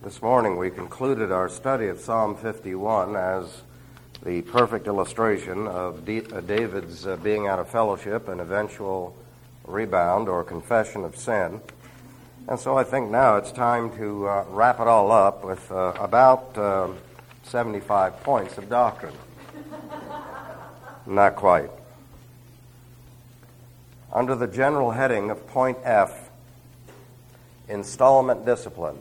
This morning we concluded our study of Psalm 51 as the perfect illustration of David's being out of fellowship and eventual rebound or confession of sin. And so I think now it's time to wrap it all up with about 75 points of doctrine. Not quite. Under the general heading of point F, installment discipline.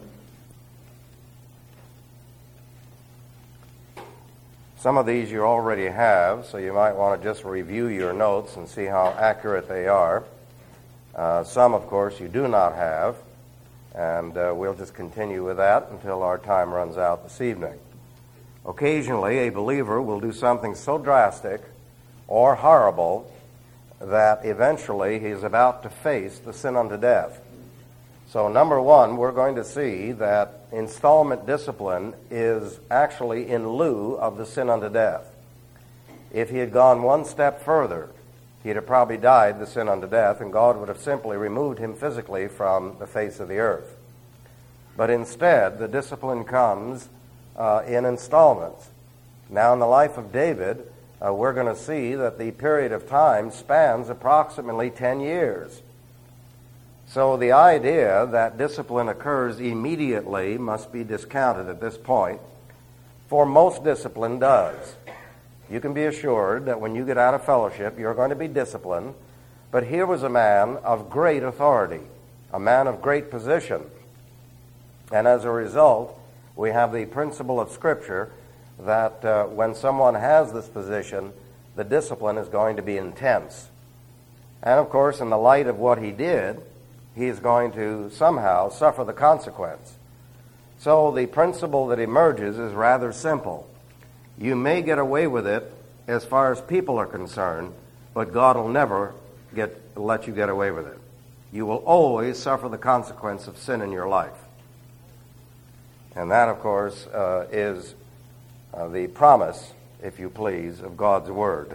Some of these you already have, so you might want to just review your notes and see how accurate they are. Some, of course, you do not have, and we'll just continue with that until our time runs out this evening. Occasionally, a believer will do something so drastic or horrible that eventually he's about to face the sin unto death. So number one, we're going to see that installment discipline is actually in lieu of the sin unto death. If he had gone one step further, he'd have probably died the sin unto death, and God would have simply removed him physically from the face of the earth. But instead, the discipline comes in installments. Now, in the life of David, we're going to see that the period of time spans approximately 10 years. So the idea that discipline occurs immediately must be discounted at this point, for most discipline does. You can be assured that when you get out of fellowship, you're going to be disciplined. But here was a man of great authority, a man of great position. And as a result, we have the principle of Scripture that when someone has this position, the discipline is going to be intense. And of course, in the light of what he did, he is going to somehow suffer the consequence. So the principle that emerges is rather simple. You may get away with it as far as people are concerned, but God will never let you get away with it. You will always suffer the consequence of sin in your life. And that, of course, is the promise, if you please, of God's Word.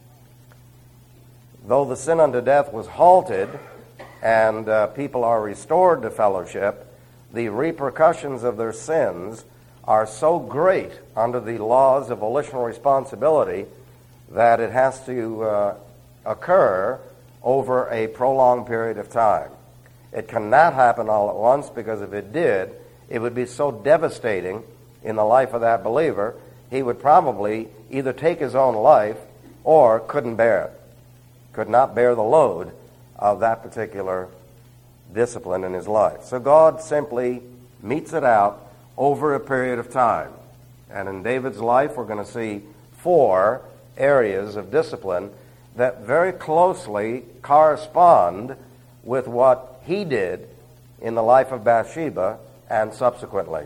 Though the sin unto death was halted, and people are restored to fellowship, the repercussions of their sins are so great under the laws of volitional responsibility that it has to occur over a prolonged period of time. It cannot happen all at once, because if it did, it would be so devastating in the life of that believer, he would probably either take his own life or couldn't bear it, could not bear the load of that particular discipline in his life. So God simply metes it out over a period of time. And in David's life, we're going to see 4 areas of discipline that very closely correspond with what he did in the life of Bathsheba and subsequently.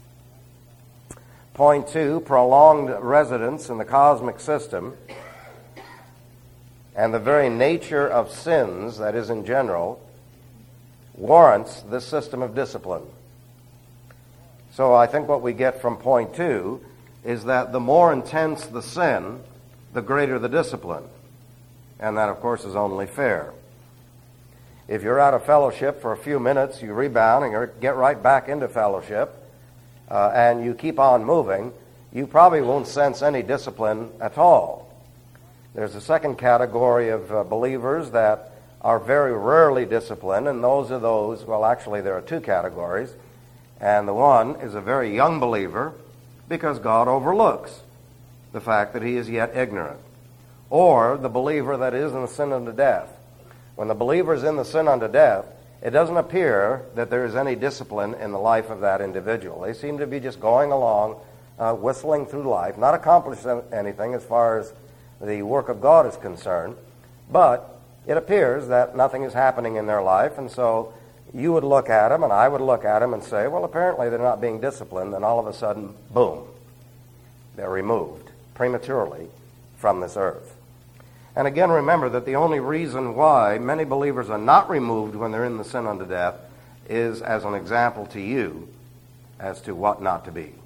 Point 2, prolonged residence in the cosmic system and the very nature of sins, that is in general, warrants this system of discipline. So I think what we get from point 2 is that the more intense the sin, the greater the discipline. And that, of course, is only fair. If you're out of fellowship for a few minutes, you rebound and you get right back into fellowship, and you keep on moving, you probably won't sense any discipline at all. There's a second category of believers that are very rarely disciplined, and those are those, well, actually there are 2 categories, and the one is a very young believer because God overlooks the fact that he is yet ignorant, or the believer that is in the sin unto death. When the believer is in the sin unto death, it doesn't appear that there is any discipline in the life of that individual. They seem to be just going along, whistling through life, not accomplishing anything as far as the work of God is concerned, but it appears that nothing is happening in their life, and so you would look at them, and I would look at them and say, well, apparently they're not being disciplined, and all of a sudden, boom, they're removed prematurely from this earth. And again, remember that the only reason why many believers are not removed when they're in the sin unto death is as an example to you as to what not to be.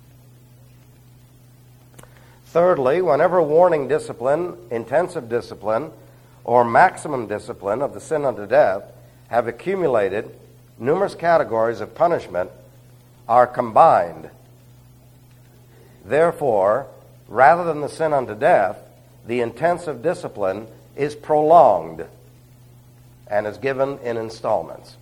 Thirdly, whenever warning discipline, intensive discipline, or maximum discipline of the sin unto death have accumulated numerous categories of punishment, are combined. Therefore, rather than the sin unto death, the intensive discipline is prolonged and is given in installments.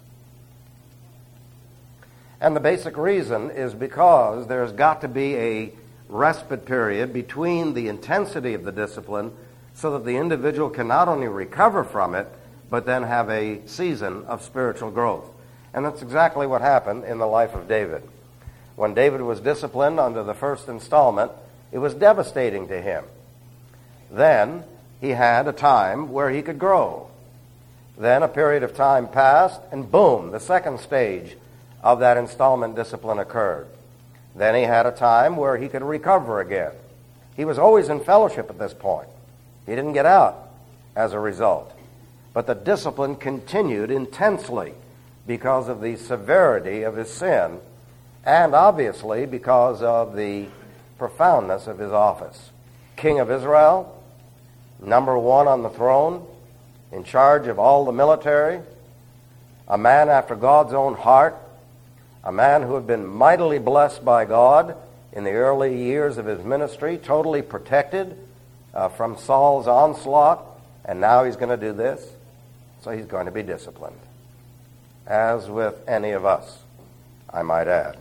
And the basic reason is because there's got to be a respite period between the intensity of the discipline so that the individual can not only recover from it, but then have a season of spiritual growth. And that's exactly what happened in the life of David. When David was disciplined under the first installment, it was devastating to him. Then he had a time where he could grow. Then a period of time passed, and boom, the second stage of that installment discipline occurred. Then he had a time where he could recover again. He was always in fellowship at this point. He didn't get out as a result. But the discipline continued intensely because of the severity of his sin and obviously because of the profoundness of his office. King of Israel, number one on the throne, in charge of all the military, a man after God's own heart, a man who had been mightily blessed by God in the early years of his ministry, totally protected from Saul's onslaught, and now he's going to do this. So he's going to be disciplined, as with any of us, I might add.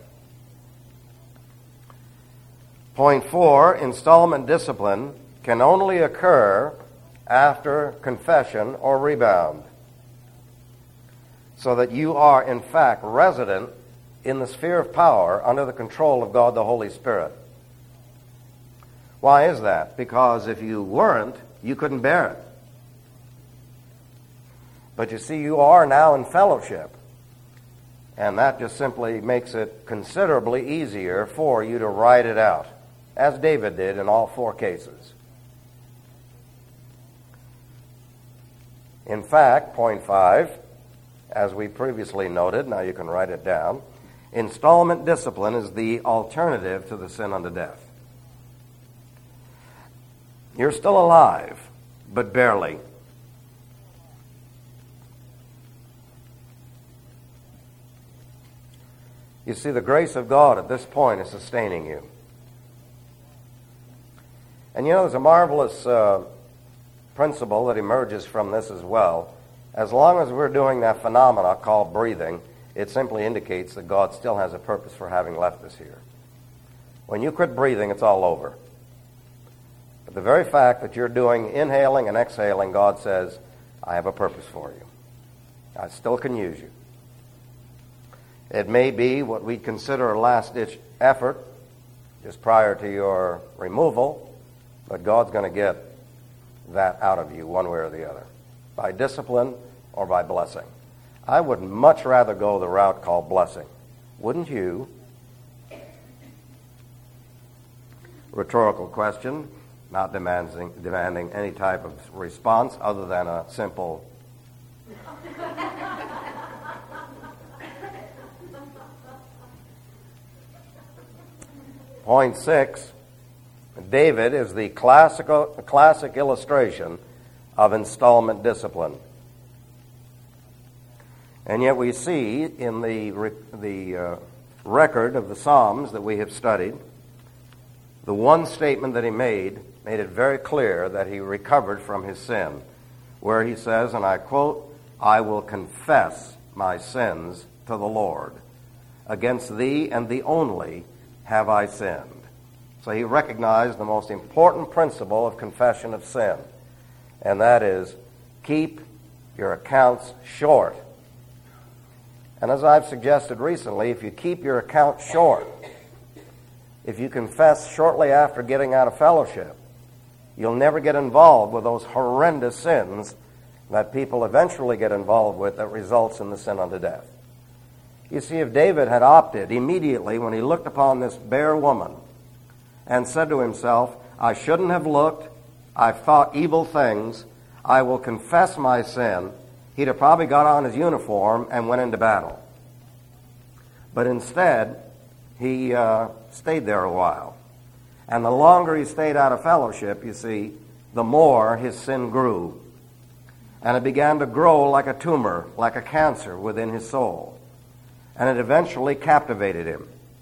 Point 4, installment discipline can only occur after confession or rebound, so that you are in fact resident in the sphere of power under the control of God the Holy Spirit. Why is that? Because if you weren't, you couldn't bear it. But you see, you are now in fellowship, and that just simply makes it considerably easier for you to ride it out, as David did in all 4 cases. In fact, point 5, as we previously noted, now you can write it down, installment discipline is the alternative to the sin unto death. You're still alive, but barely. You see, the grace of God at this point is sustaining you. And you know, there's a marvelous principle that emerges from this as well. As long as we're doing that phenomena called breathing, it simply indicates that God still has a purpose for having left us here. When you quit breathing, it's all over. But the very fact that you're doing inhaling and exhaling, God says, I have a purpose for you. I still can use you. It may be what we consider a last-ditch effort just prior to your removal, but God's going to get that out of you one way or the other, by discipline or by blessing. I would much rather go the route called blessing. Wouldn't you? Rhetorical question, not demanding any type of response other than a simple Point 6, David is the classic illustration of installment discipline. And yet we see in the record of the Psalms that we have studied, the one statement that he made it very clear that he recovered from his sin, where he says, and I quote, I will confess my sins to the Lord. Against thee and thee only have I sinned. So he recognized the most important principle of confession of sin, and that is, keep your accounts short. And as I've suggested recently, if you keep your account short, if you confess shortly after getting out of fellowship, you'll never get involved with those horrendous sins that people eventually get involved with that results in the sin unto death. You see, if David had opted immediately when he looked upon this bare woman and said to himself, I shouldn't have looked, I've thought evil things, I will confess my sin, he'd have probably got on his uniform and went into battle. But instead, he stayed there a while. And the longer he stayed out of fellowship, you see, the more his sin grew. And it began to grow like a tumor, like a cancer within his soul. And it eventually captivated him.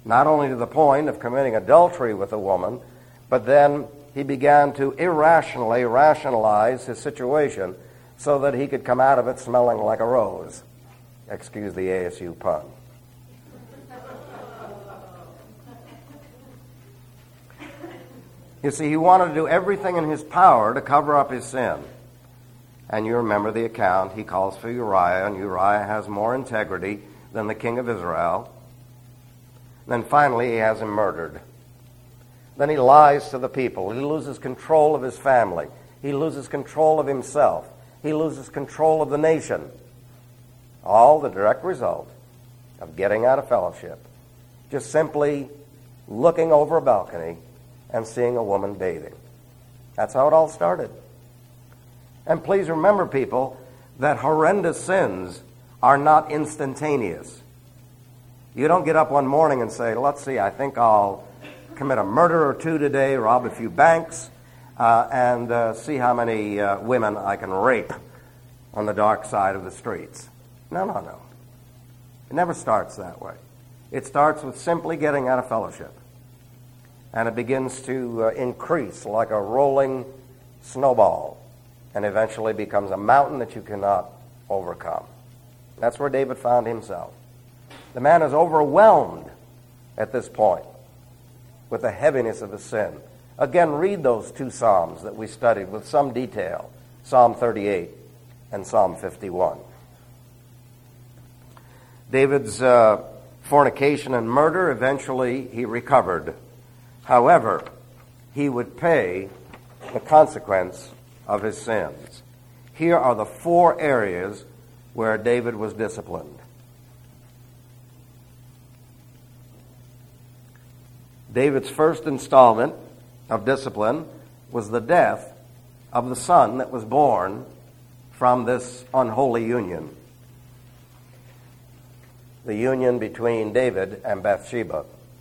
not only to the point of committing adultery with a woman, but then he began to irrationally rationalize his situation so that he could come out of it smelling like a rose. Excuse the ASU pun. You see, he wanted to do everything in his power to cover up his sin. And you remember the account. He calls for Uriah, and Uriah has more integrity than the king of Israel. Then finally he has him murdered. Then he lies to the people. He loses control of his family. He loses control of himself. He loses control of the nation. All the direct result of getting out of fellowship. Just simply looking over a balcony and seeing a woman bathing. That's how it all started. And please remember, people, that horrendous sins are not instantaneous. You don't get up one morning and say, let's see, I think I'll commit a murder or two today, rob a few banks, and see how many women I can rape on the dark side of the streets. No. It never starts that way. It starts with simply getting out of fellowship. And it begins to increase like a rolling snowball and eventually becomes a mountain that you cannot overcome. That's where David found himself. The man is overwhelmed at this point with the heaviness of his sin. Again, read those two Psalms that we studied with some detail, Psalm 38 and Psalm 51. David's fornication and murder, eventually he recovered. However, he would pay the consequence of his sins. Here are the 4 areas where David was disciplined. David's first installment of discipline was the death of the son that was born from this unholy union. The union between David and Bathsheba.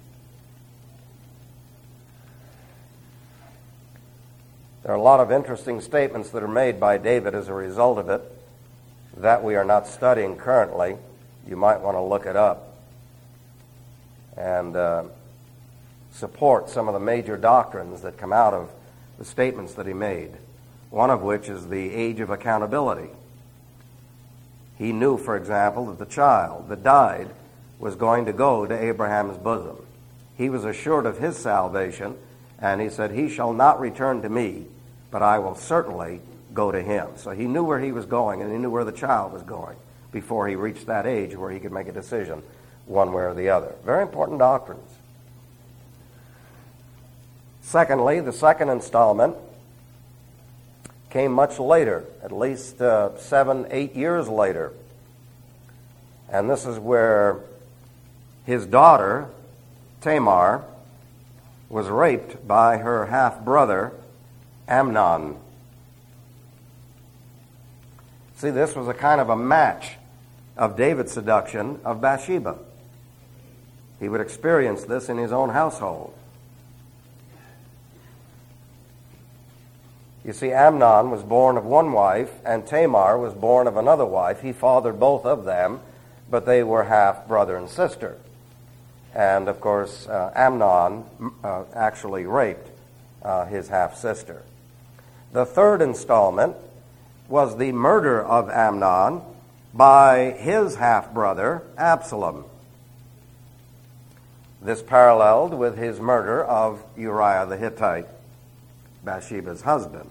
There are a lot of interesting statements that are made by David as a result of it that we are not studying currently. You might want to look it up and support some of the major doctrines that come out of the statements that he made, one of which is the age of accountability. He knew, for example, that the child that died was going to go to Abraham's bosom. He was assured of his salvation, and he said, "He shall not return to me, but I will certainly go to him." So he knew where he was going, and he knew where the child was going before he reached that age where he could make a decision one way or the other. Very important doctrines. Secondly, the second installment came much later, at least 7-8 years later. And this is where his daughter, Tamar, was raped by her half-brother, Amnon. See, this was a kind of a match of David's seduction of Bathsheba. He would experience this in his own household. You see, Amnon was born of one wife, and Tamar was born of another wife. He fathered both of them, but they were half brother and sister. And, of course, Amnon actually raped his half-sister. The third installment was the murder of Amnon by his half-brother, Absalom. This paralleled with his murder of Uriah the Hittite, Bathsheba's husband.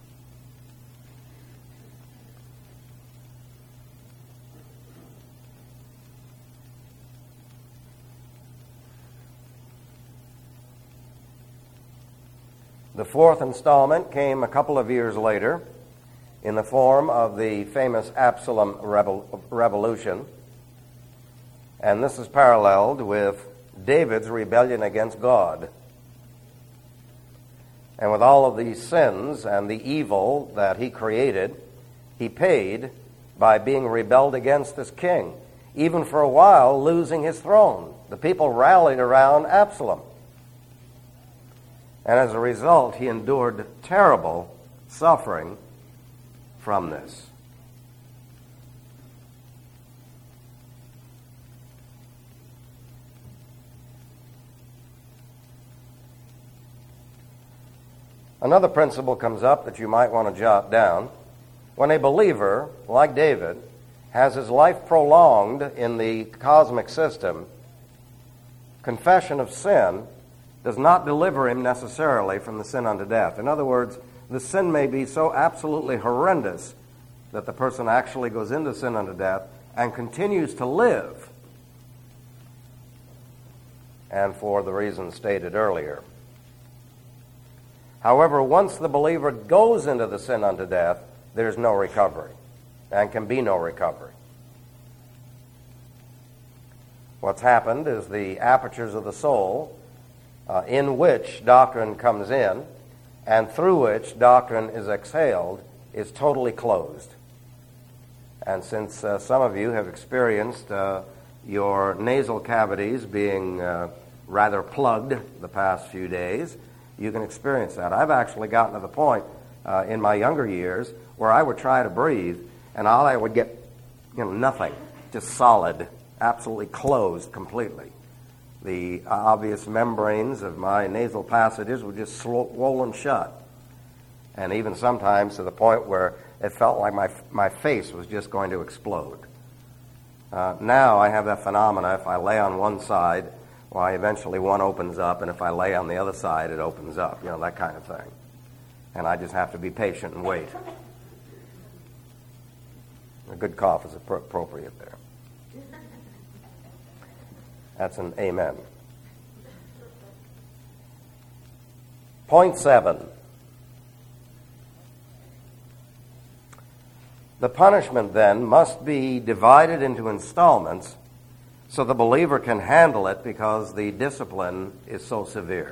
The fourth installment came a couple of years later in the form of the famous Absalom revolution. And this is paralleled with David's rebellion against God. And with all of these sins and the evil that he created, he paid by being rebelled against this king, even for a while losing his throne. The people rallied around Absalom. And as a result, he endured terrible suffering from this. Another principle comes up that you might want to jot down. When a believer, like David, has his life prolonged in the cosmic system, confession of sin does not deliver him necessarily from the sin unto death. In other words, the sin may be so absolutely horrendous that the person actually goes into sin unto death and continues to live, and for the reasons stated earlier. However, once the believer goes into the sin unto death, there's no recovery, and can be no recovery. What's happened is the apertures of the soul in which doctrine comes in and through which doctrine is exhaled is totally closed. And since some of you have experienced your nasal cavities being rather plugged the past few days, you can experience that. I've actually gotten to the point in my younger years where I would try to breathe and all I would get, nothing, just solid, absolutely closed completely. The obvious membranes of my nasal passages were just swollen shut. And even sometimes to the point where it felt like my face was just going to explode. Now I have that phenomena. If I lay on one side, why eventually one opens up, and if I lay on the other side, it opens up, that kind of thing. And I just have to be patient and wait. A good cough is appropriate there. That's an amen. Point 7. The punishment, then, must be divided into installments so the believer can handle it because the discipline is so severe.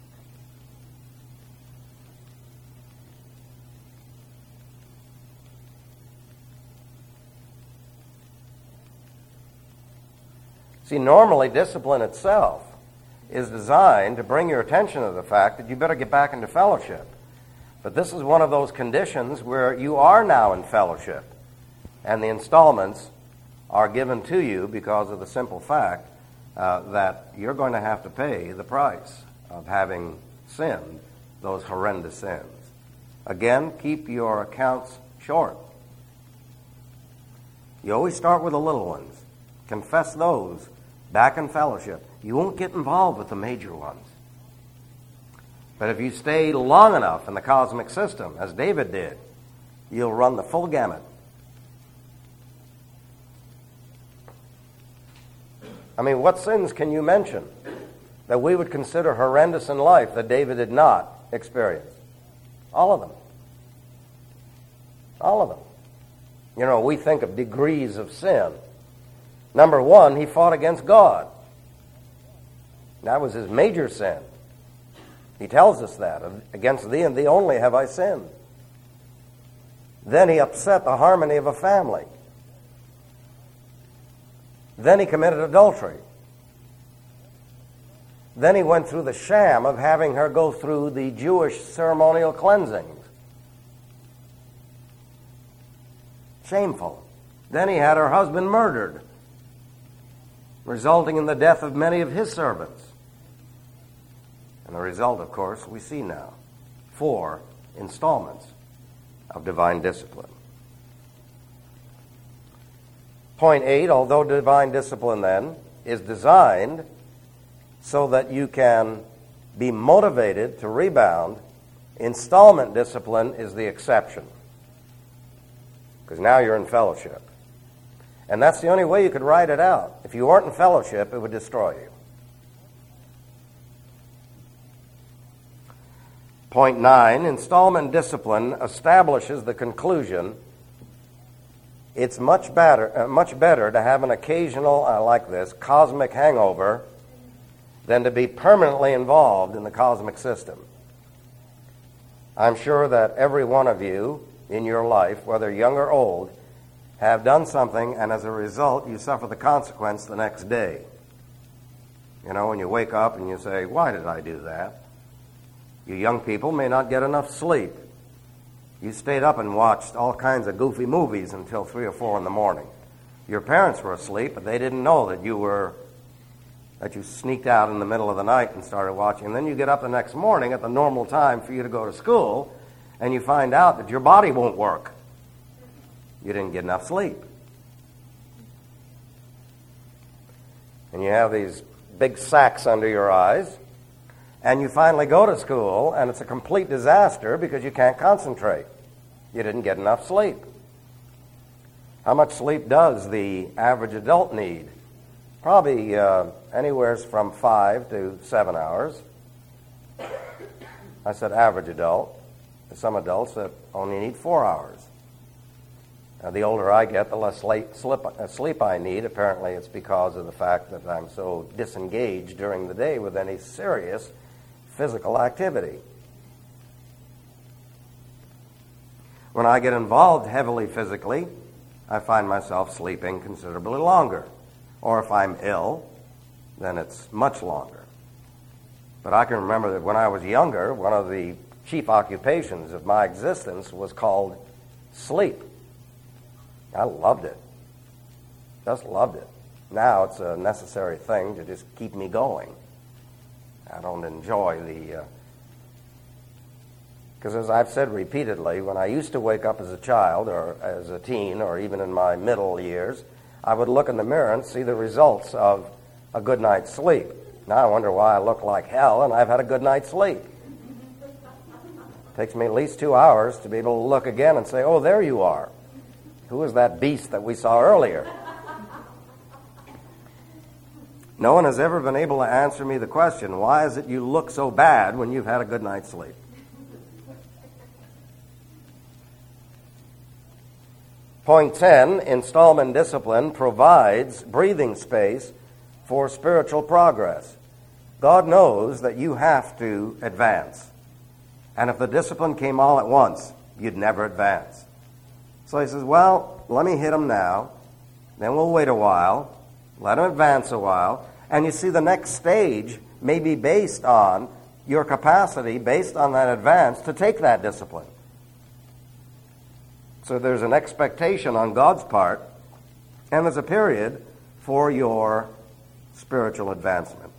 See, normally discipline itself is designed to bring your attention to the fact that you better get back into fellowship. But this is one of those conditions where you are now in fellowship, and the installments are given to you because of the simple fact that you're going to have to pay the price of having sinned those horrendous sins. Again, keep your accounts short. You always start with the little ones. Confess those back in fellowship. You won't get involved with the major ones. But if you stay long enough in the cosmic system, as David did, you'll run the full gamut. I mean, what sins can you mention that we would consider horrendous in life that David did not experience? All of them. All of them. We think of degrees of sin. Number one, he fought against God. That was his major sin. He tells us that. Against thee and thee only have I sinned. Then he upset the harmony of a family. Then he committed adultery. Then he went through the sham of having her go through the Jewish ceremonial cleansings. Shameful. Then he had her husband murdered, resulting in the death of many of his servants. And the result, of course, we see now. 4 installments of divine discipline. Point 8, although divine discipline then is designed so that you can be motivated to rebound, installment discipline is the exception. Because now you're in fellowship. And that's the only way you could ride it out. If you weren't in fellowship, it would destroy you. Point 9, installment discipline establishes the conclusion it's much better to have an occasional, I like this, cosmic hangover than to be permanently involved in the cosmic system. I'm sure that every one of you in your life, whether young or old, have done something, and as a result, you suffer the consequence the next day. When you wake up and you say, why did I do that? You young people may not get enough sleep. You stayed up and watched all kinds of goofy movies until 3 or 4 in the morning. Your parents were asleep, but they didn't know that you were that you sneaked out in the middle of the night and started watching. And then you get up the next morning at the normal time for you to go to school, and you find out that your body won't work. You didn't get enough sleep. And you have these big sacks under your eyes, and you finally go to school, and it's a complete disaster because you can't concentrate. You didn't get enough sleep. How much sleep does the average adult need? Probably anywhere from 5 to 7 hours. I said average adult. There's some adults that only need 4 hours. Now, the older I get, the less sleep I need. Apparently, it's because of the fact that I'm so disengaged during the day with any serious physical activity. When I get involved heavily physically, I find myself sleeping considerably longer. Or if I'm ill, then it's much longer. But I can remember that when I was younger, one of the chief occupations of my existence was called sleep. I loved it. Just loved it. Now it's a necessary thing to just keep me going. I don't enjoy because as I've said repeatedly, when I used to wake up as a child or as a teen or even in my middle years, I would look in the mirror and see the results of a good night's sleep. Now I wonder why I look like hell and I've had a good night's sleep. It takes me at least 2 hours to be able to look again and say, oh, there you are. Who is that beast that we saw earlier? No one has ever been able to answer me the question, why is it you look so bad when you've had a good night's sleep? Point 10, installment discipline provides breathing space for spiritual progress. God knows that you have to advance. And if the discipline came all at once, you'd never advance. So he says, well, let me hit them now, then we'll wait a while, let them advance a while, and you see the next stage may be based on your capacity, based on that advance, to take that discipline. So there's an expectation on God's part, and there's a period for your spiritual advancement.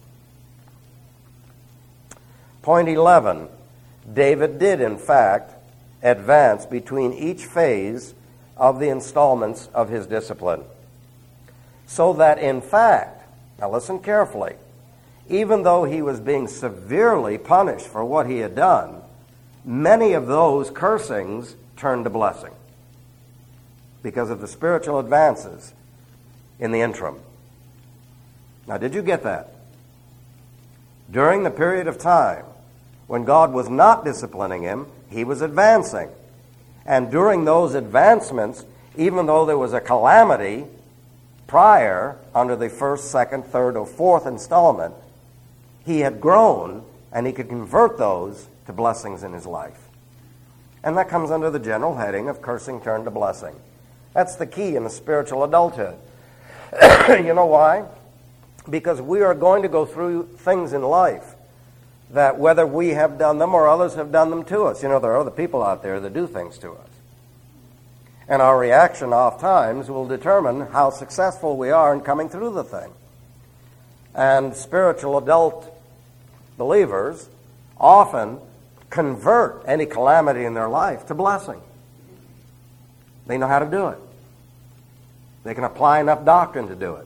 Point 11, David did, in fact, advance between each phase of the installments of his discipline. So that, in fact, now listen carefully, even though he was being severely punished for what he had done, many of those cursings turned to blessing because of the spiritual advances in the interim. Now, did you get that? During the period of time when God was not disciplining him, he was advancing. And during those advancements, even though there was a calamity prior under the first, second, third, or fourth installment, he had grown and he could convert those to blessings in his life. And that comes under the general heading of cursing turned to blessing. That's the key in the spiritual adulthood. You know why? Because we are going to go through things in life that whether we have done them or others have done them to us. You know, there are other people out there that do things to us. And our reaction oft times will determine how successful we are in coming through the thing. And spiritual adult believers often convert any calamity in their life to blessing. They know how to do it. They can apply enough doctrine to do it.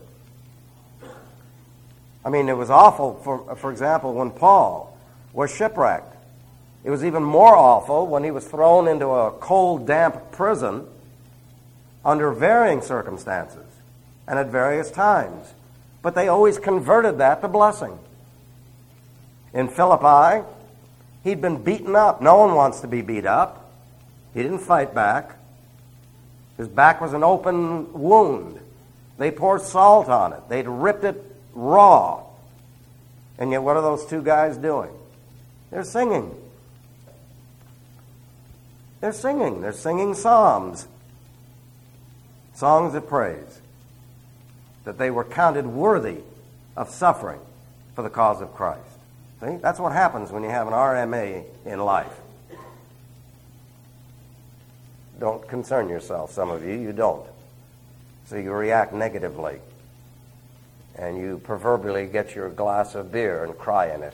I mean, it was awful, for example, when Paul was shipwrecked. It was even more awful when he was thrown into a cold, damp prison under varying circumstances and at various times. But they always converted that to blessing. In Philippi, he'd been beaten up. No one wants to be beat up. He didn't fight back. His back was an open wound. They poured salt on it. They'd ripped it raw. And yet what are those two guys doing? They're singing. They're singing. They're singing psalms. Songs of praise. That they were counted worthy of suffering for the cause of Christ. See? That's what happens when you have an RMA in life. Don't concern yourself, some of you. You don't. So you react negatively. and you proverbially get your glass of beer and cry in it.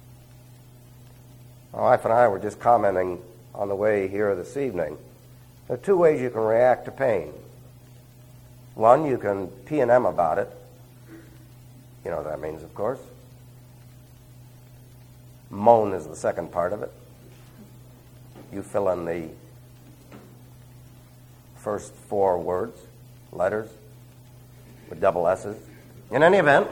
My wife and I were just commenting on the way here this evening. There are two ways you can react to pain. One, you can P&M about it. You know what that means, of course. Moan is the second part of it. You fill in the first four words, letters, with double S's. In any event,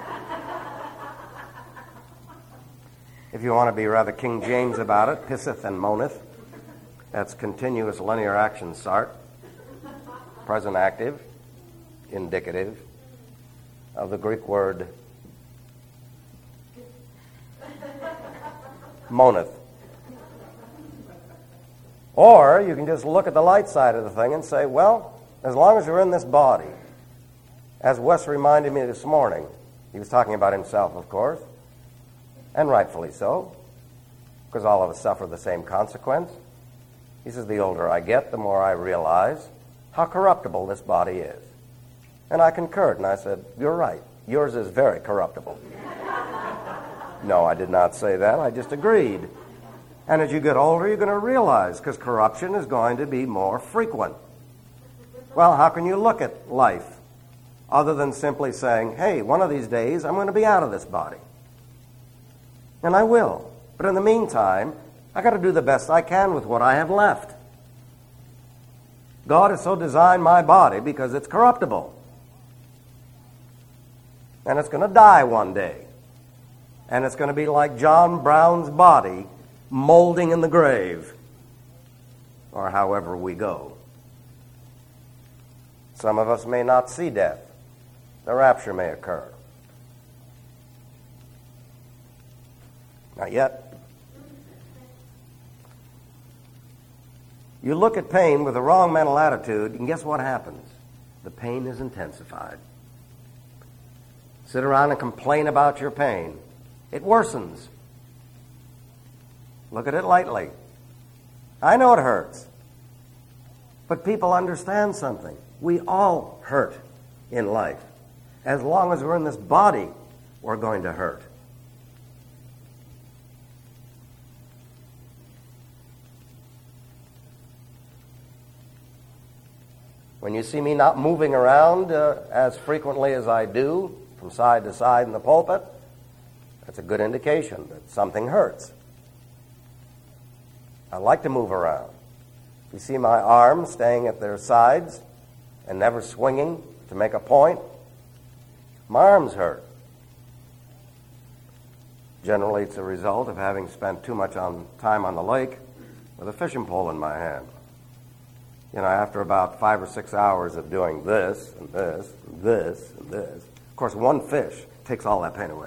if you want to be rather King James about it, pisseth and moaneth. That's continuous linear action start, present active, indicative of the Greek word moaneth. Or you can just look at the light side of the thing and say, well, as long as you're in this body, as Wes reminded me this morning, he was talking about himself, of course, and rightfully so, because all of us suffer the same consequence. He says, the older I get, the more I realize how corruptible this body is. And I concurred, and I said, you're right. Yours is very corruptible. No, I did not say that. I just agreed. And as you get older, you're going to realize, because corruption is going to be more frequent. Well, how can you look at life other than simply saying, hey, one of these days I'm going to be out of this body? And I will. But in the meantime, I got to do the best I can with what I have left. God has so designed my body because it's corruptible. And it's going to die one day. And it's going to be like John Brown's body molding in the grave, or however we go. Some of us may not see death. The rapture may occur. Not yet. You look at pain with the wrong mental attitude, and guess what happens? The pain is intensified. Sit around and complain about your pain. It worsens. Look at it lightly. I know it hurts. But people understand something. We all hurt in life. As long as we're in this body, we're going to hurt. When you see me not moving around as frequently as I do, from side to side in the pulpit, that's a good indication that something hurts. I like to move around. If you see my arms staying at their sides and never swinging to make a point, my arms hurt. Generally, it's a result of having spent too much time on the lake with a fishing pole in my hand. You know, after about 5 or 6 hours of doing this and this and this and this, of course, one fish takes all that pain away.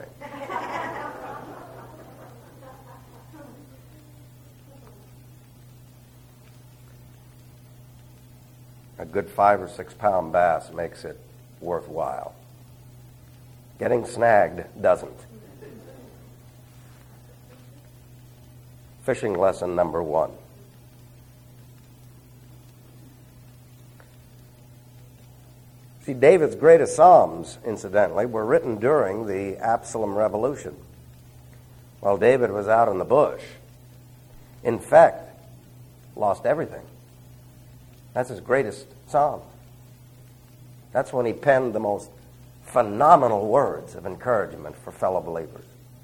A good 5 or 6 pound bass makes it worthwhile. Getting snagged doesn't. Fishing lesson number 1. See, David's greatest Psalms, incidentally, were written during the Absalom Revolution, while David was out in the bush. In fact, lost everything. That's his greatest psalm. That's when he penned the most phenomenal words of encouragement for fellow believers.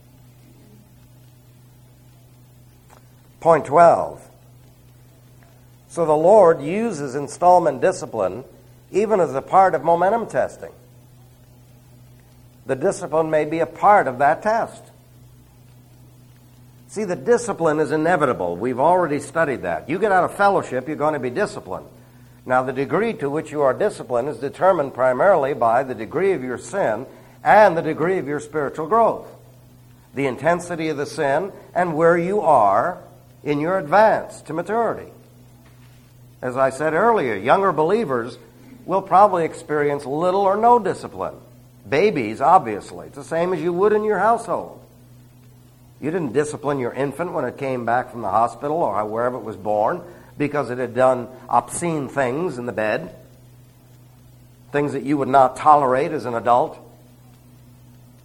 Point 12. So the Lord uses installment discipline even as a part of momentum testing. The discipline may be a part of that test. See, the discipline is inevitable. We've already studied that. You get out of fellowship, you're going to be disciplined. Now, the degree to which you are disciplined is determined primarily by the degree of your sin and the degree of your spiritual growth, the intensity of the sin, and where you are in your advance to maturity. As I said earlier, younger believers will probably experience little or no discipline. Babies, obviously. It's the same as you would in your household. You didn't discipline your infant when it came back from the hospital or wherever it was born because it had done obscene things in the bed, things that you would not tolerate as an adult.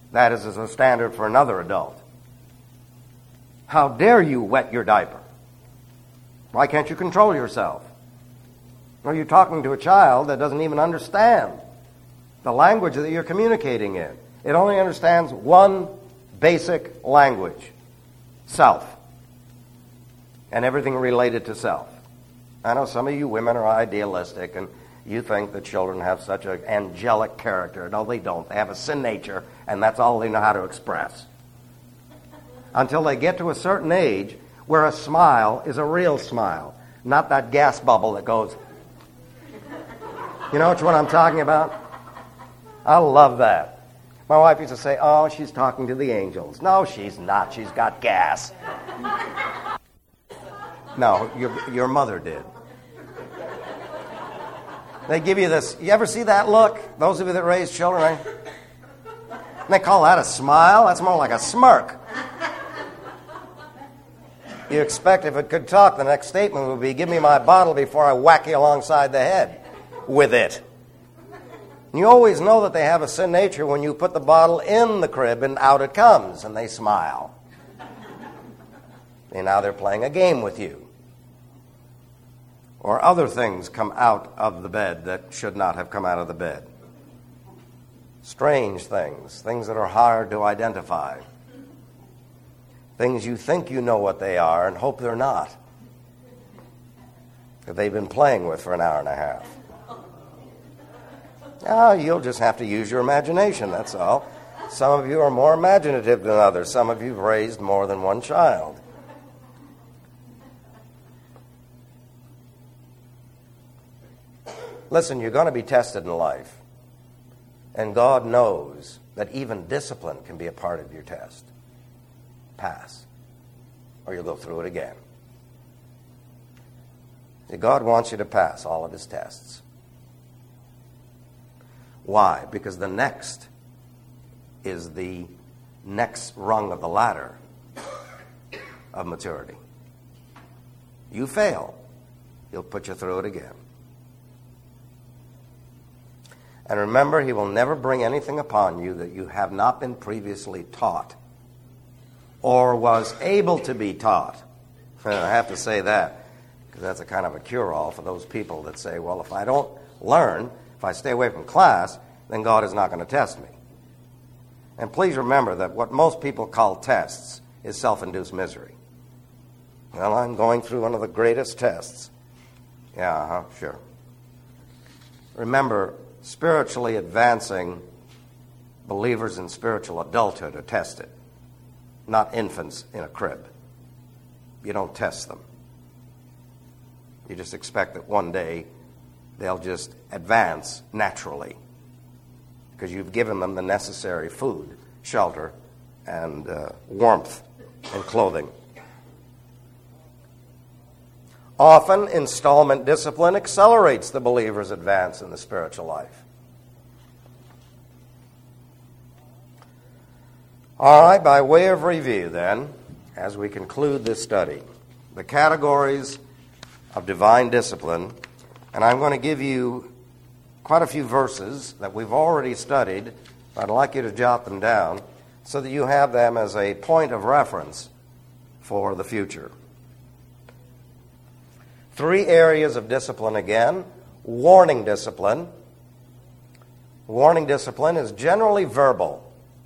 That is as a standard for another adult. How dare you wet your diaper? Why can't you control yourself? Or you're talking to a child that doesn't even understand the language that you're communicating in. It only understands one basic language, self, and everything related to self. I know some of you women are idealistic and you think that children have such an angelic character. No, they don't. They have a sin nature, and that's all they know how to express. Until they get to a certain age where a smile is a real smile, not that gas bubble that goes. You know which one I'm talking about? I love that. My wife used to say, oh, she's talking to the angels. No, she's not. She's got gas. No, your mother did. They give you this. You ever see that look? Those of you that raise children, right? They call that a smile. That's more like a smirk. You expect if it could talk, the next statement would be, give me my bottle before I whack you alongside the head with it. You always know that they have a sin nature when you put the bottle in the crib and out it comes, and they smile. And now they're playing a game with you. Or other things come out of the bed that should not have come out of the bed. Strange things, things that are hard to identify. Things you think you know what they are and hope they're not. That they've been playing with for an hour and a half. You'll just have to use your imagination, that's all. Some of you are more imaginative than others. Some of you have raised more than one child. Listen, you're going to be tested in life. And God knows that even discipline can be a part of your test. Pass, or you'll go through it again. See, God wants you to pass all of his tests. Why? Because the next is the next rung of the ladder of maturity. You fail, he'll put you through it again. And remember, he will never bring anything upon you that you have not been previously taught or was able to be taught. I have to say that because that's a kind of a cure-all for those people that say, well, if I don't learn, if I stay away from class, then God is not going to test me. And please remember that what most people call tests is self-induced misery. Well, I'm going through one of the greatest tests. Yeah, sure. Remember, spiritually advancing believers in spiritual adulthood are tested, not infants in a crib. You don't test them. You just expect that one day they'll just advance naturally because you've given them the necessary food, shelter, and warmth and clothing. Often, installment discipline accelerates the believer's advance in the spiritual life. All right, by way of review then, as we conclude this study, the categories of divine discipline, and I'm going to give you quite a few verses that we've already studied. I'd like you to jot them down so that you have them as a point of reference for the future. 3 areas of discipline again. Warning discipline. Warning discipline is generally verbal.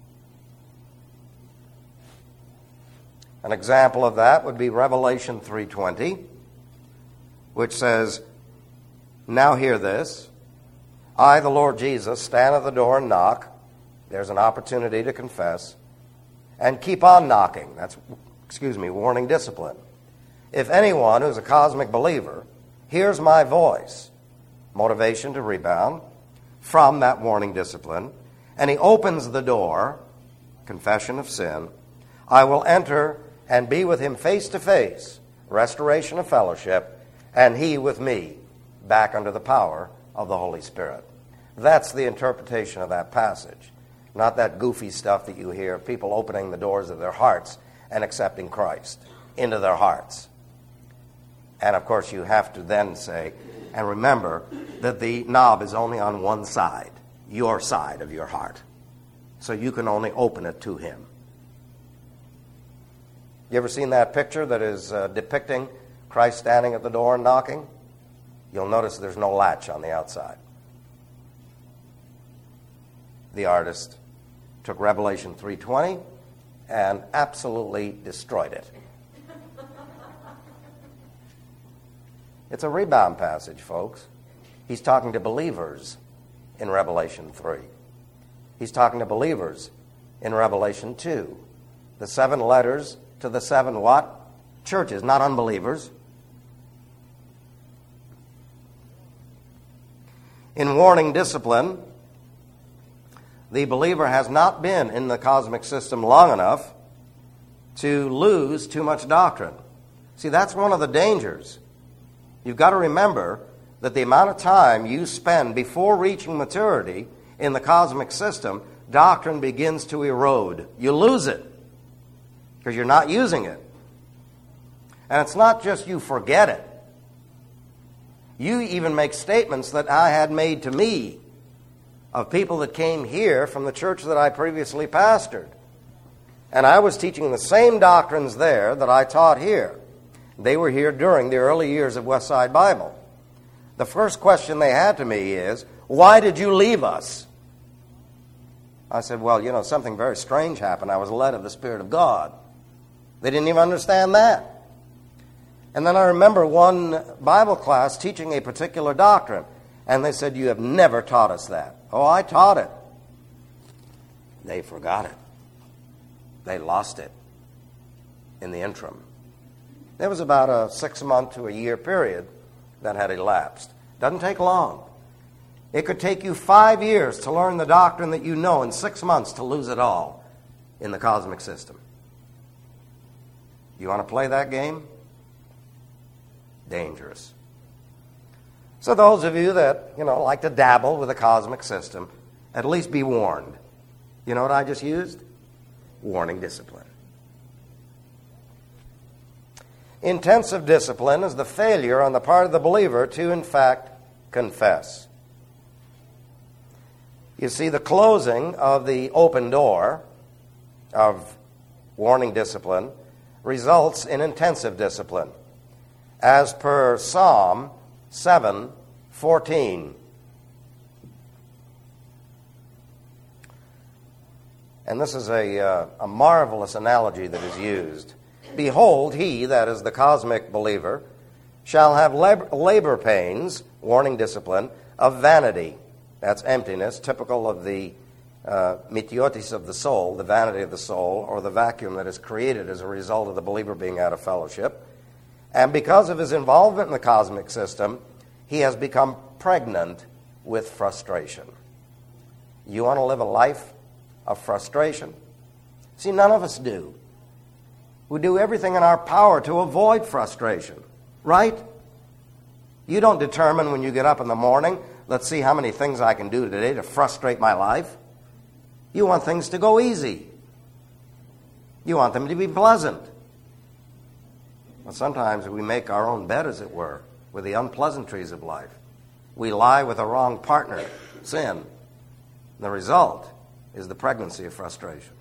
An example of that would be Revelation 3:20, which says, now hear this, I, the Lord Jesus, stand at the door and knock. There's an opportunity to confess. And keep on knocking. That's, warning discipline. If anyone who's a cosmic believer hears my voice, motivation to rebound from that warning discipline, and he opens the door, confession of sin, I will enter and be with him face to face, restoration of fellowship, and he with me, back under the power of the Holy Spirit. That's the interpretation of that passage, not that goofy stuff that you hear, people opening the doors of their hearts and accepting Christ into their hearts. And of course you have to then say, and remember that the knob is only on one side, your side of your heart. so you can only open it to him. You ever seen that picture that is depicting Christ standing at the door and knocking? You'll notice there's no latch on the outside. The artist took Revelation 3:20 and absolutely destroyed it. It's a rebound passage, folks. He's talking to believers in Revelation 3. He's talking to believers in Revelation 2. The 7 letters to the 7 what? Churches, not unbelievers. In warning discipline, the believer has not been in the cosmic system long enough to lose too much doctrine. See, that's one of the dangers. You've got to remember that the amount of time you spend before reaching maturity in the cosmic system, doctrine begins to erode. You lose it because you're not using it. And it's not just you forget it. You even make statements that I had made to me of people that came here from the church that I previously pastored. And I was teaching the same doctrines there that I taught here. They were here during the early years of Westside Bible. The first question they had to me is, why did you leave us? I said, well, something very strange happened. I was led of the Spirit of God. They didn't even understand that. And then I remember one Bible class teaching a particular doctrine. And they said, you have never taught us that. Oh, I taught it. They forgot it. They lost it in the interim. There was about a 6-month to a year period that had elapsed. Doesn't take long. It could take you 5 years to learn the doctrine that you know, and 6 months to lose it all in the cosmic system. You want to play that game? Dangerous. So those of you that, like to dabble with the cosmic system, at least be warned. You know what I just used? Warning discipline. Intensive discipline is the failure on the part of the believer to, in fact, confess. You see, the closing of the open door of warning discipline results in intensive discipline, as per Psalm 7:14. And this is a marvelous analogy that is used. Behold, he, that is the cosmic believer, shall have labor pains, warning discipline, of vanity. That's emptiness, typical of the mitiotis of the soul, the vanity of the soul, or the vacuum that is created as a result of the believer being out of fellowship. And because of his involvement in the cosmic system, he has become pregnant with frustration. You want to live a life of frustration? See, none of us do. We do everything in our power to avoid frustration, right? You don't determine when you get up in the morning, let's see how many things I can do today to frustrate my life. You want things to go easy. You want them to be pleasant. But sometimes we make our own bed, as it were, with the unpleasantries of life. We lie with the wrong partner, sin. The result is the pregnancy of frustration.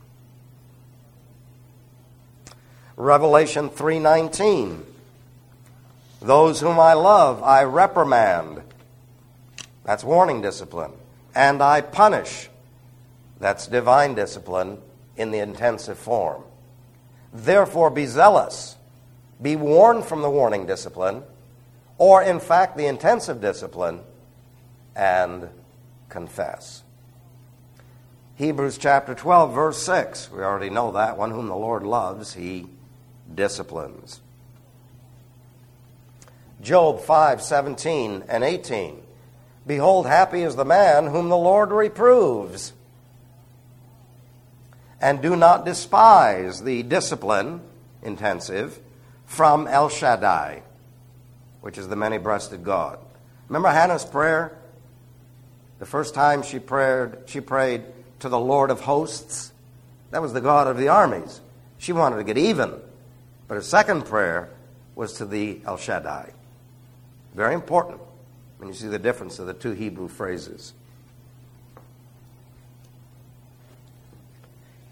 Revelation 3:19. Those whom I love, I reprimand. That's warning discipline. And I punish. That's divine discipline in the intensive form. Therefore, be zealous. Be warned from the warning discipline, or in fact the intensive discipline, and confess. Hebrews chapter 12, verse 6. We already know that one. Whom the Lord loves, he disciplines. Job 5:17 and 18. Behold, happy is the man whom the Lord reproves. And do not despise the discipline, intensive, from El Shaddai, which is the many-breasted God. Remember Hannah's prayer? The first time she prayed to the Lord of hosts. That was the God of the armies. She wanted to get even. But her second prayer was to the El Shaddai. Very important when you see the difference of the two Hebrew phrases.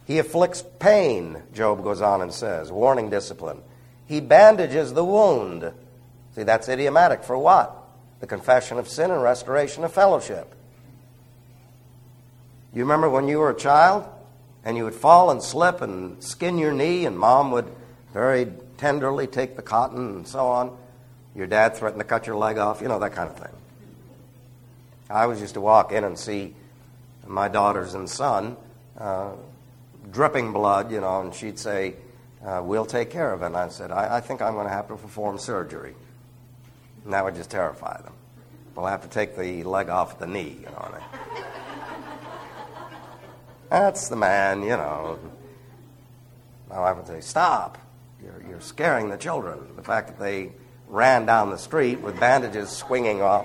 He afflicts pain, Job goes on and says, warning discipline. He bandages the wound. See, that's idiomatic for what? The confession of sin and restoration of fellowship. You remember when you were a child and you would fall and slip and skin your knee and Mom would very tenderly take the cotton and so on? Your dad threatened to cut your leg off, that kind of thing. I always used to walk in and see my daughters and son dripping blood, and she'd say, we'll take care of it. And I said, I think I'm going to have to perform surgery. And that would just terrify them. We'll have to take the leg off the knee, That's the man, My wife would say, stop. You're scaring the children. The fact that they ran down the street with bandages swinging off.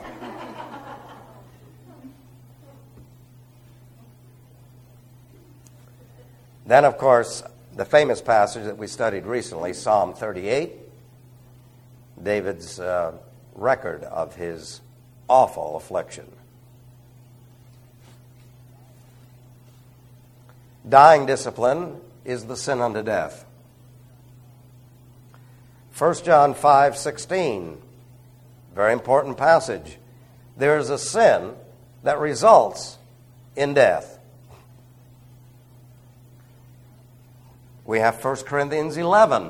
Then, of course, the famous passage that we studied recently, Psalm 38, David's record of his awful affliction. Dying discipline is the sin unto death. 1 John 5:16, very important passage. There is a sin that results in death. We have 1 Corinthians 11,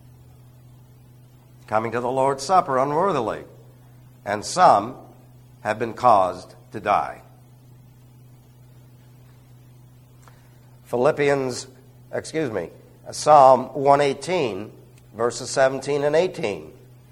coming to the Lord's Supper unworthily, and some have been caused to die. Psalm 118, verses 17 and 18.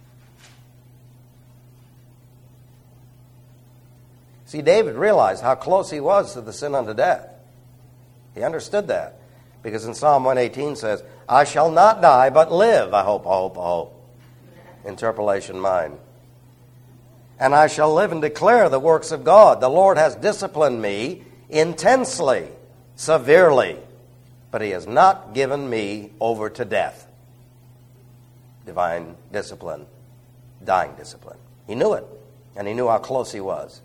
See, David realized how close he was to the sin unto death. He understood that. Because in Psalm 118 says, I shall not die, but live. I hope. Interpolation mine. And I shall live and declare the works of God. The Lord has disciplined me intensely, severely, but he has not given me over to death. Divine discipline, dying discipline. He knew it, and he knew how close he was.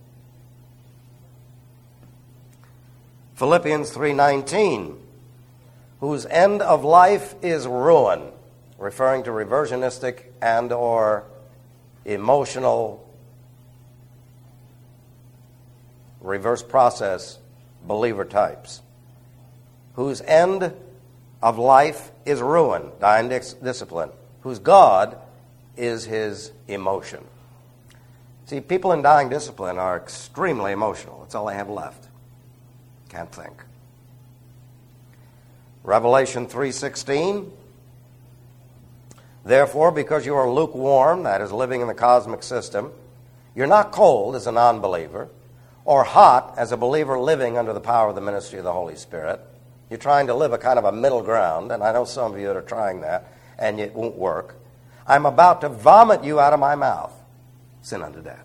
Philippians 3:19, whose end of life is ruin, referring to reversionistic and or emotional reverse process believer types. Whose end of life is ruin, dying discipline. Whose God is his emotion. See, people in dying discipline are extremely emotional. That's all they have left. Can't think. Revelation 3:16, therefore, because you are lukewarm, that is, living in the cosmic system, you're not cold as a non-believer, or hot as a believer living under the power of the ministry of the Holy Spirit. You're trying to live a kind of a middle ground, and I know some of you that are trying that, and it won't work. I'm about to vomit you out of my mouth. Sin unto death.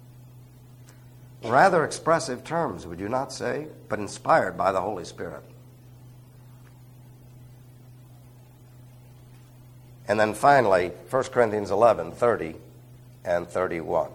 Rather expressive terms, would you not say? But inspired by the Holy Spirit. And then finally, 1 Corinthians 11:30 and 31.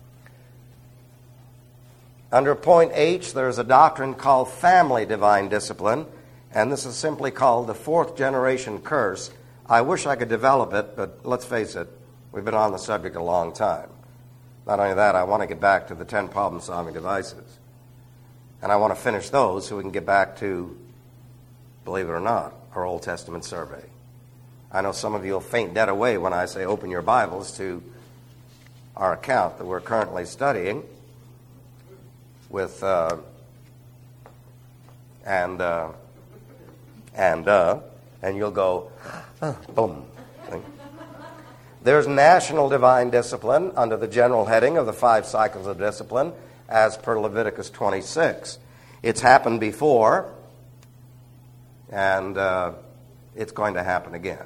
Under point H, there's a doctrine called family divine discipline, and this is simply called the fourth generation curse. I wish I could develop it, but let's face it, we've been on the subject a long time. Not only that, I want to get back to the 10 problem-solving devices. And I want to finish those so we can get back to, believe it or not, our Old Testament survey. I know some of you will faint dead away when I say open your Bibles to our account that we're currently studying with and you'll go, boom. There's national divine discipline under the general heading of the 5 cycles of discipline as per Leviticus 26. It's happened before, and it's going to happen again.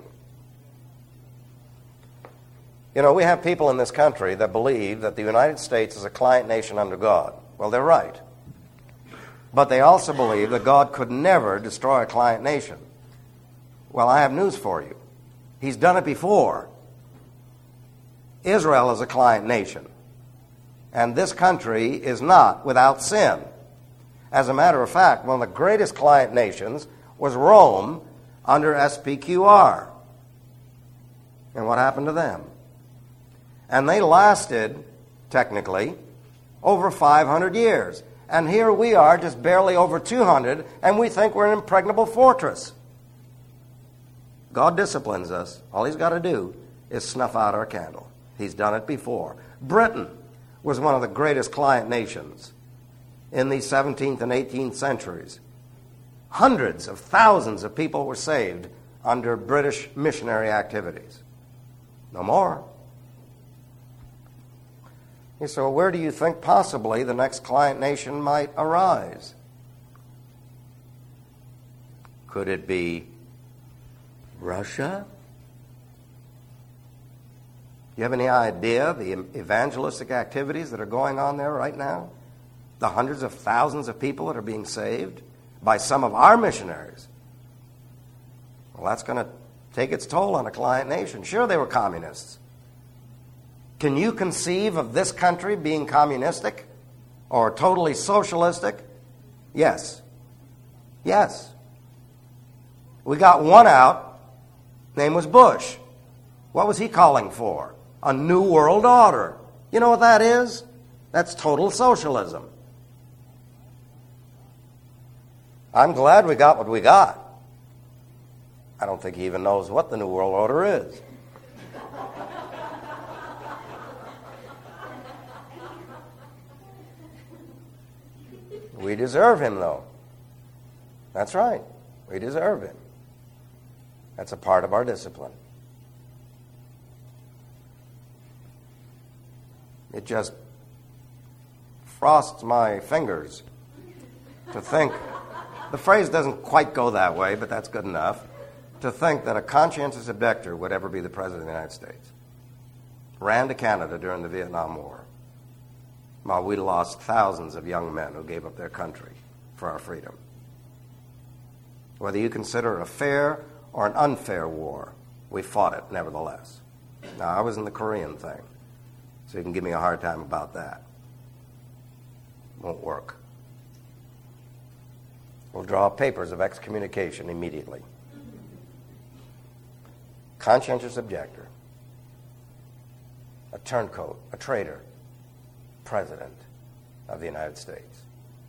You know, we have people in this country that believe that the United States is a client nation under God. Well, they're right. But they also believe that God could never destroy a client nation. Well, I have news for you. He's done it before. Israel is a client nation. And this country is not without sin. As a matter of fact, one of the greatest client nations was Rome under SPQR. And what happened to them? And they lasted, technically, over 500 years. And here we are, just barely over 200, and we think we're an impregnable fortress. God disciplines us. All he's got to do is snuff out our candle. He's done it before. Britain was one of the greatest client nations in the 17th and 18th centuries. Hundreds of thousands of people were saved under British missionary activities. No more. You say, well, where do you think possibly the next client nation might arise? Could it be Russia? Do you have any idea the evangelistic activities that are going on there right now? The hundreds of thousands of people that are being saved by some of our missionaries. Well, that's going to take its toll on a client nation. Sure, they were communists. Can you conceive of this country being communistic or totally socialistic? Yes. Yes. We got one out. Name was Bush. What was he calling for? A new world order. You know what that is? That's total socialism. I'm glad we got what we got. I don't think he even knows what the new world order is. We deserve him, though. That's right. We deserve him. That's a part of our discipline. It just frosts my fingers to think, the phrase doesn't quite go that way, but that's good enough, to think that a conscientious objector would ever be the President of the United States. Ran to Canada during the Vietnam War, while we lost thousands of young men who gave up their country for our freedom. Whether you consider it a fair or an unfair war, we fought it nevertheless. Now, I was in the Korean thing, so you can give me a hard time about that. Won't work. We'll draw papers of excommunication immediately. Conscientious objector, a turncoat, a traitor, President of the United States.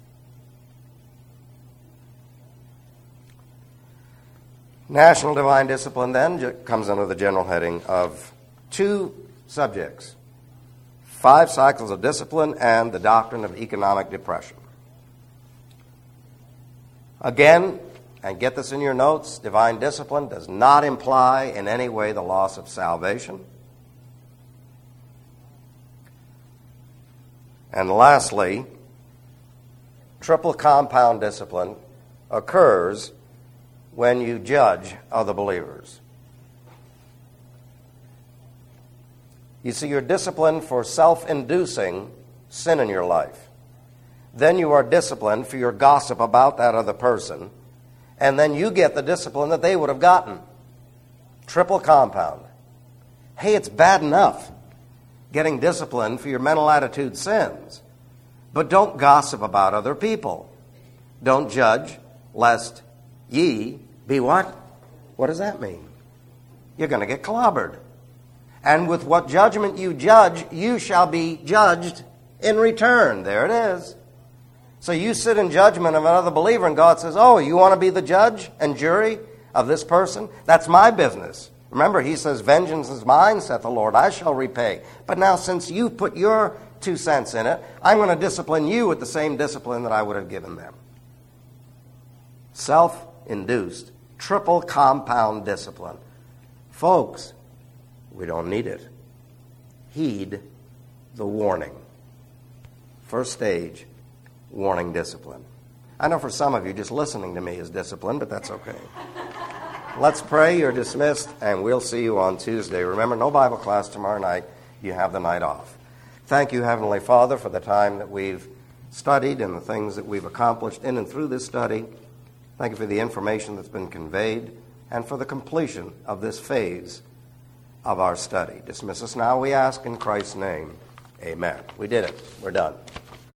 National divine discipline then comes under the general heading of two subjects: 5 cycles of discipline and the doctrine of economic depression. Again, and get this in your notes, divine discipline does not imply in any way the loss of salvation. And lastly, triple compound discipline occurs when you judge other believers. You see, you're disciplined for self-inducing sin in your life. Then you are disciplined for your gossip about that other person. And then you get the discipline that they would have gotten. Triple compound. Hey, it's bad enough getting disciplined for your mental attitude sins. But don't gossip about other people. Don't judge, lest ye be what? What does that mean? You're going to get clobbered. And with what judgment you judge, you shall be judged in return. There it is. So you sit in judgment of another believer, and God says, oh, you want to be the judge and jury of this person? That's my business. Remember, he says, vengeance is mine, saith the Lord, I shall repay. But now, since you put your 2 cents in it, I'm going to discipline you with the same discipline that I would have given them. Self-induced, triple compound discipline. Folks, we don't need it. Heed the warning. First stage, warning discipline. I know for some of you, just listening to me is discipline, but that's okay. Let's pray. You're dismissed, and we'll see you on Tuesday. Remember, no Bible class tomorrow night. You have the night off. Thank you, Heavenly Father, for the time that we've studied and the things that we've accomplished in and through this study. Thank you for the information that's been conveyed and for the completion of this phase of our study. Dismiss us now, we ask, in Christ's name. Amen. We did it. We're done.